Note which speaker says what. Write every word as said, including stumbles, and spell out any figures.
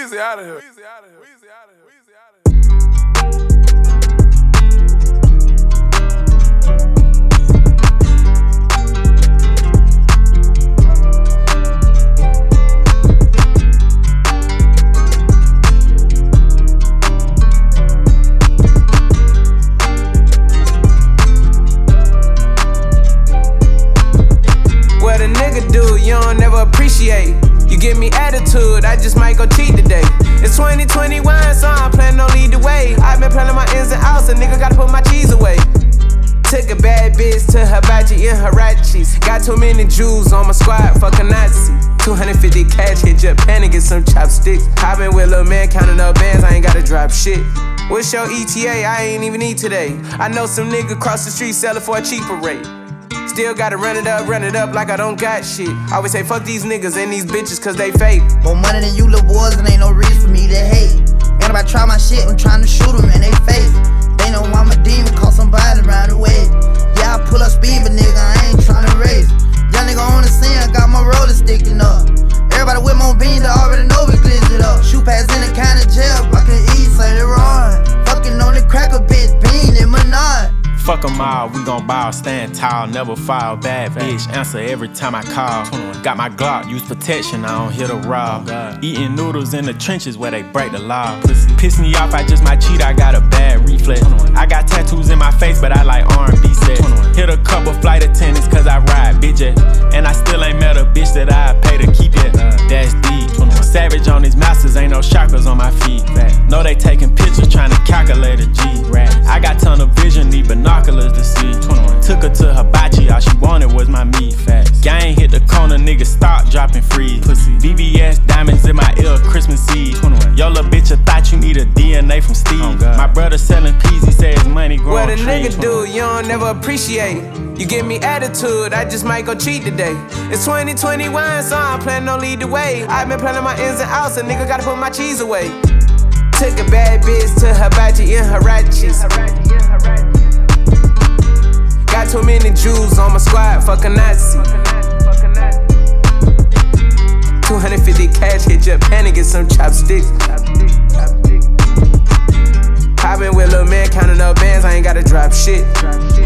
Speaker 1: Weezy out of here. Weezy out of here. Weezy out of here. Weezy out of here. What a nigga do, you don't never appreciate. You give me attitude, I just might go cheat today. It's twenty twenty-one, so I'm planning on lead the way. I've been planning my ins and outs, a nigga gotta put my cheese away. Took a bad bitch to Hibachi and Hirachis. Got too many Jews on my squad, fuck a Nazi. two hundred fifty cash, hit Japan and get some chopsticks. I been with lil' man counting up bands, I ain't gotta drop shit. What's your E T A? I ain't even eat today. I know some nigga cross the street sell it for a cheaper rate. Still gotta run it up, run it up like I don't got shit. I always say fuck these niggas and these bitches cause they fake.
Speaker 2: More money than you little boys and ain't no reason for me to hate. And if I try my shit, I'm trying to shoot them in they face. They know I'm a demon, call somebody around the way. Yeah, I pull up speed, but nigga, I ain't trying to race. Young nigga on the scene, I got my roller sticking up. Everybody with more beans, I already know we glitch it up. Shoot pass in the kind of jail, rockin' east, Saint Laurent. Fucking on the cracker, bitch, bean and Menard.
Speaker 3: Fuck 'em all, we gon' ball, stand tall, never fall. Bad bitch, answer every time I call. Got my Glock, use protection, I don't hit a raw. Eating noodles in the trenches where they break the law. Piss me off, I just might cheat, I got a bad reflex. I got tattoos in my face, but I like R and B sets. Hit a couple flight attendants cause I ride bitch jet. And I still ain't met a bitch that I pay to keep it. That's deep. Savage on these masters, ain't no chakras on my feet. Know they taking pictures, trying to calculate a G. I got ton of vision, need binoculars to see. Took her to Hibachi, all she wanted was my meat. Gang hit the corner, niggas stop dropping free. V V S diamonds in my ear, Christmas Eve. Yo, little bitch, I thought you need a D N A from Steve. Oh, my brother selling peas, he say his money growing.
Speaker 1: What a nigga do, you don't never appreciate. You give me attitude, I just might go cheat today. It's twenty twenty-one, so I'm planning on lead the way. I've been planning my ins and outs, a nigga gotta put my cheese away. Took a bad bitch to Hibachi and Hirachis. Got too many Jews on my squad, fuck a Nazi. two hundred fifty cash, hit Japan and get some chopsticks. I been with lil' man counting up bands, I ain't gotta drop shit.